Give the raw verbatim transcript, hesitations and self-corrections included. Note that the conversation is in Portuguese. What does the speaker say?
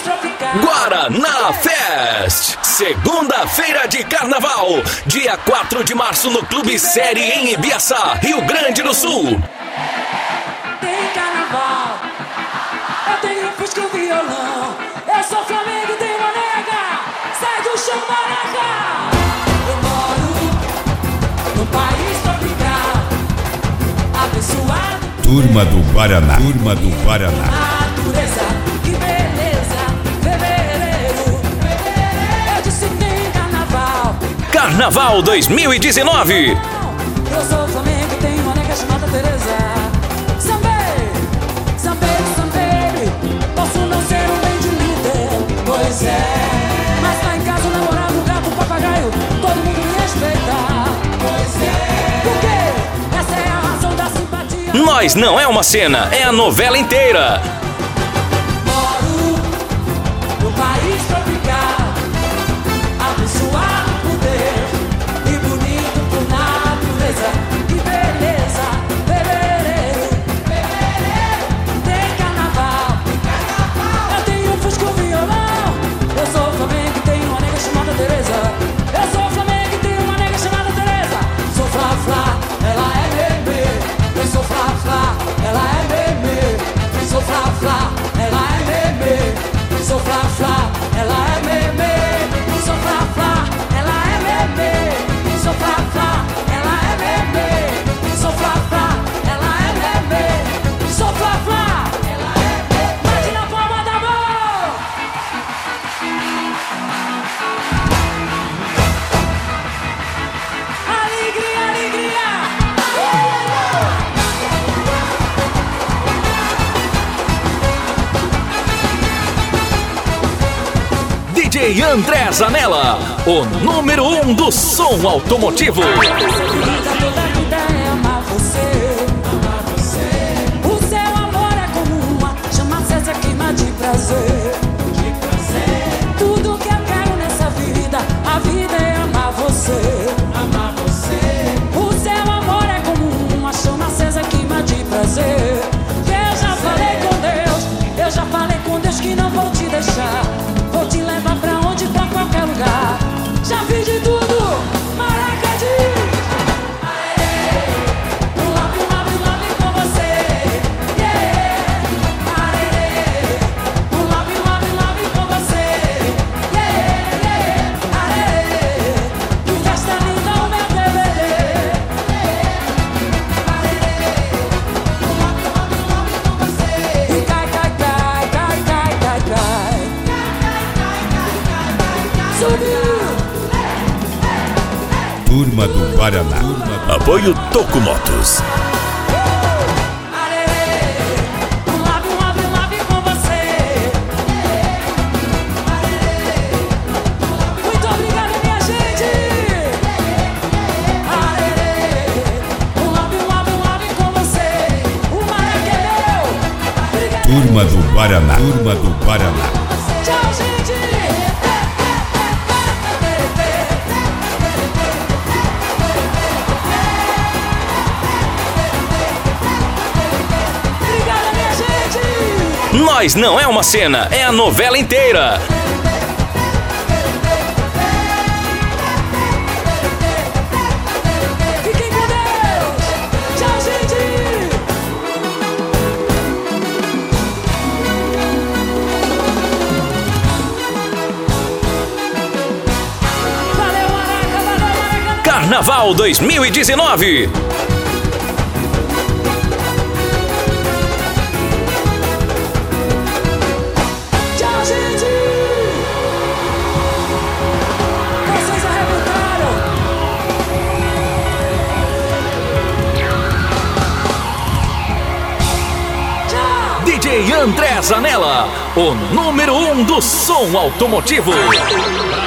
Guaraná Fest, segunda-feira de carnaval, dia quatro de março no Clube Série em Ibiaçá, Rio Grande do Sul. Tem carnaval, eu tenho fusca e violão, eu sou Flamengo e tenho uma nega, sai do chão, maraca. Eu moro no país tropical, abençoado. Turma do Guaraná, Turma do Guaraná. Natureza, que beleza, fevereiro, eu disse tem carnaval. Carnaval dois mil e dezenove. Eu sou Flamengo e tenho uma nega chamada Tereza. Sambei, sambei, sambei, posso não ser um bem de líder, pois é, mas lá em casa o namorado, o gato, o papagaio, todo mundo me respeita, pois é, porque essa é a razão da simpatia. Nós não é uma cena, é a novela inteira. Moro no país tropical, abençoado por Deus e bonito por natureza. Que beleza, fevereiro, fevereiro, tem carnaval, carnaval. Eu tenho um fusca e um violão, eu sou Flamengo e tenho uma nega chamada Tereza. Eu sou Flamengo e tenho uma nega chamada Tereza. Sou Flá Flá, ela é bebê. Eu sou Flá Flá, ela é bebê. Sou Flá Flá, ela é bebê. Sou Flá Flá, ela é bebê. Sou Flá Flá, ela é bebê. Sou Flá Flá, ela é bebê. Sou Flá Flá, ela é bebê. Sou Flá Flá, ela é bebê. Bate na palma da mão. Alegria, alegria. D J André Zanella, o número um do som automotivo. Vida toda vida é amar você, amar você. O seu amor é como uma chama acesa, queima de prazer, de prazer. Tudo que eu quero nessa vida, a vida é amar você, amar você. O seu amor é como uma chama acesa, queima de prazer. Eu já falei com Deus, eu já falei com Deus que não vou te deixar. Vou te levar pra onde, pra qualquer lugar. Já fiz de tudo, maraca diz. Arerê, um love, um love, um love com você. Yeah, arerê, um love, um love, um love com você. Yeah, yeah, arerê, que festa linda o meu D V D. Yeah, arerê, um love, um love, um love com você. E cai, cai, cai, cai, cai, cai, cai. Subiu! Turma do Guaraná. Apoio Toco Motos. Arerê, um lave, um lave, um lave com você. Arerê, muito obrigada, minha gente. Arerê, um lave, um lave, um lave com você. O maraca é meu. Obrigada. Turma do Guaraná, Turma do Guaraná. Tchau, gente. Obrigada, minha gente. Nós não é uma cena, é a novela inteira. Fiquem com Deus. Tchau, gente. Valeu, Maraca, valeu, Maraca. Carnaval dois mil e dezenove. Tchau, gente. Vocês arrebentaram. Tchau. D J André Zanella, o número um do som automotivo.